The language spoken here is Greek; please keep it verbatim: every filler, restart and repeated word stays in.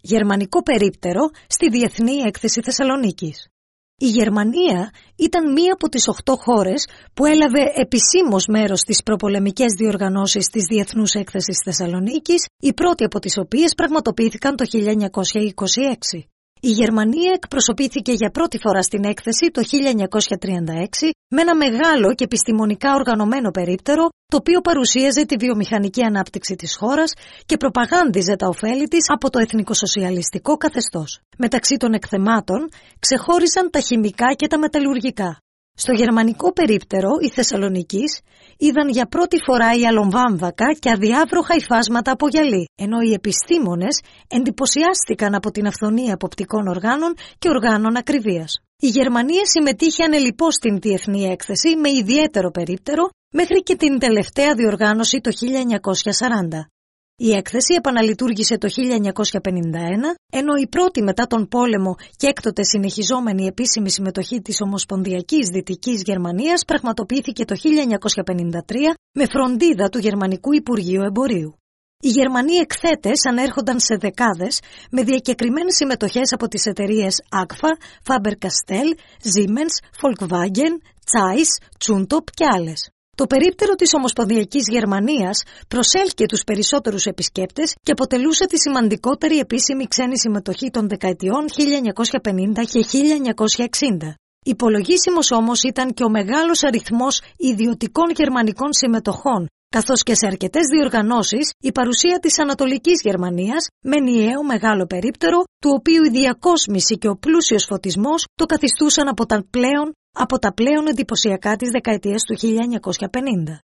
Γερμανικό περίπτερο στη Διεθνή Έκθεση Θεσσαλονίκης. Η Γερμανία ήταν μία από τις οχτώ χώρες που έλαβε επισήμως μέρος στις προπολεμικές διοργανώσεις της Διεθνούς Έκθεσης Θεσσαλονίκης, οι πρώτοι από τις οποίες πραγματοποιήθηκαν το χίλια εννιακόσια είκοσι έξι. Η Γερμανία εκπροσωπήθηκε για πρώτη φορά στην έκθεση το χίλια εννιακόσια τριάντα έξι με ένα μεγάλο και επιστημονικά οργανωμένο περίπτερο, το οποίο παρουσίαζε τη βιομηχανική ανάπτυξη της χώρας και προπαγάνδιζε τα ωφέλη της από το εθνικοσοσιαλιστικό καθεστώς. Μεταξύ των εκθεμάτων ξεχώρισαν τα χημικά και τα μεταλλουργικά. Στο γερμανικό περίπτερο οι Θεσσαλονικής είδαν για πρώτη φορά ιαλομβάμβακα και αδιάβροχα υφάσματα από γυαλί, ενώ οι επιστήμονες εντυπωσιάστηκαν από την αυθονία αποπτικών οργάνων και οργάνων ακριβίας. Η Γερμανία συμμετείχε ανελιπώς στην Διεθνή Έκθεση με ιδιαίτερο περίπτερο μέχρι και την τελευταία διοργάνωση το χίλια εννιακόσια σαράντα. Η έκθεση επαναλειτουργήσε το χίλια εννιακόσια πενήντα ένα, ενώ η πρώτη μετά τον πόλεμο και έκτοτε συνεχιζόμενη επίσημη συμμετοχή της Ομοσπονδιακής Δυτικής Γερμανίας πραγματοποιήθηκε το χίλια εννιακόσια πενήντα τρία με φροντίδα του Γερμανικού Υπουργείου Εμπορίου. Οι Γερμανοί εκθέτες ανέρχονταν σε δεκάδες με διακεκριμένες συμμετοχές από τις εταιρείες Agfa, Faber-Castell, Siemens, Volkswagen, Zeiss, Zündorf και άλλες. Το περίπτερο της Ομοσπονδιακής Γερμανίας προσέλκυε τους περισσότερους επισκέπτες και αποτελούσε τη σημαντικότερη επίσημη ξένη συμμετοχή των δεκαετιών χίλια εννιακόσια πενήντα και χίλια εννιακόσια εξήντα. Υπολογίσιμος όμως ήταν και ο μεγάλος αριθμός ιδιωτικών γερμανικών συμμετοχών, καθώς και σε αρκετές διοργανώσεις η παρουσία της Ανατολικής Γερμανίας με ενιαίο μεγάλο περίπτερο, του οποίου η διακόσμηση και ο πλούσιος φωτισμός το καθιστούσαν από τα πλέον, από τα πλέον εντυπωσιακά της δεκαετίας του χίλια εννιακόσια πενήντα.